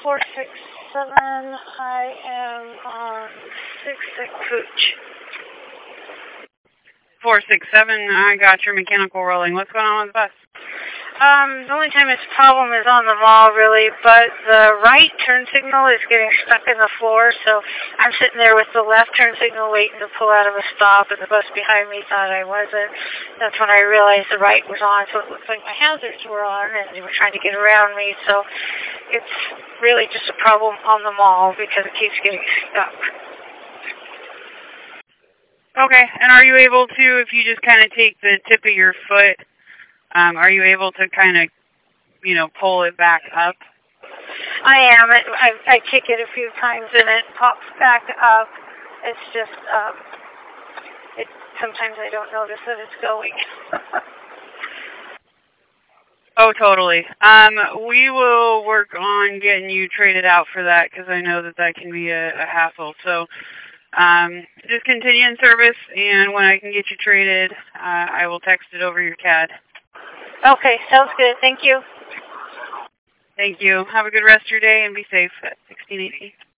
467. I am on 66 Pooch. 467, I got your mechanical rolling. What's going on with the bus? The only time it's a problem is on the mall, really, but the right turn signal is getting stuck in the floor, so I'm sitting there with the left turn signal waiting to pull out of a stop, and the bus behind me thought I wasn't. That's when I realized the right was on, so it looked like my hazards were on, and they were trying to get around me, so it's really just a problem on the mall because it keeps getting stuck. Okay, and are you able to, if you just kind of take the tip of your foot, are you able to kind of, pull it back up? I am. I kick it a few times and it pops back up. It's just, sometimes I don't notice that it's going. Oh, totally. We will work on getting you traded out for that because I know that can be a hassle. So just continue in service, and when I can get you traded, I will text it over your CAD. Okay, sounds good. Thank you. Thank you. Have a good rest of your day and be safe at 1618.